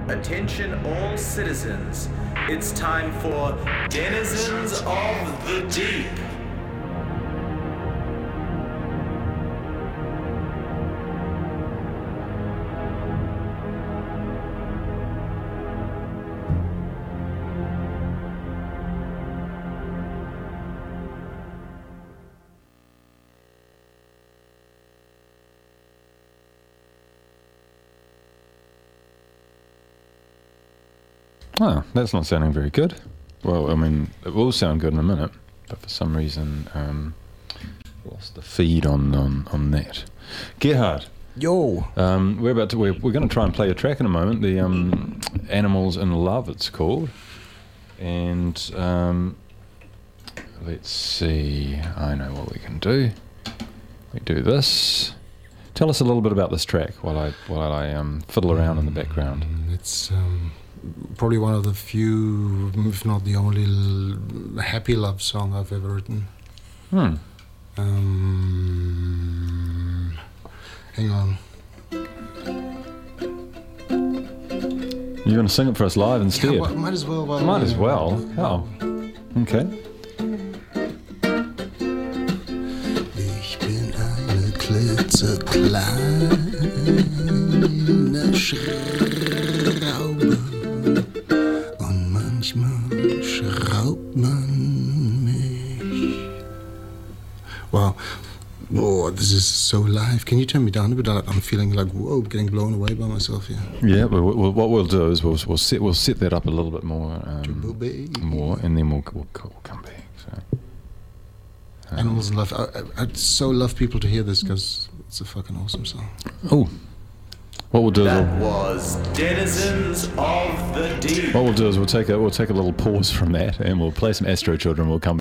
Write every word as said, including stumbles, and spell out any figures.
Attention all citizens. It's time for Denizens of the Deep. Oh, that's not sounding very good. Well, I mean, it will sound good in a minute, but for some reason, um, lost the feed on, on, on that. Gerhard. Yo. Um, we're about to. We're, we're going to try and play a track in a moment. The um, Animals in Love, it's called. And um, let's see. I know what we can do. We do this. Tell us a little bit about this track while I while I um, fiddle around in the background. It's um, probably one of the few, if not the only, l- happy love song I've ever written. Hmm. Um, hang on. You're going to sing it for us live instead? Yeah, well, might as well. well Might as well. Oh. Okay. Ich bin eine klitzekleine Schraube und manchmal schraubt man mich. Wow. Oh, this is so live. Can you turn me down a bit? I'm feeling like, whoa, getting blown away by myself here. Yeah, well, well, what we'll do is we'll we'll set we'll set that up a little bit more, um, more, and then we'll we'll, we'll come back. So, um, Animals in Love. I, I, I'd so love people to hear this because it's a fucking awesome song. Oh, what we'll do is That we'll, was Denizens of the Deep. what we'll do is we'll take a we'll take a little pause from that, and we'll play some Astro Children. We'll come.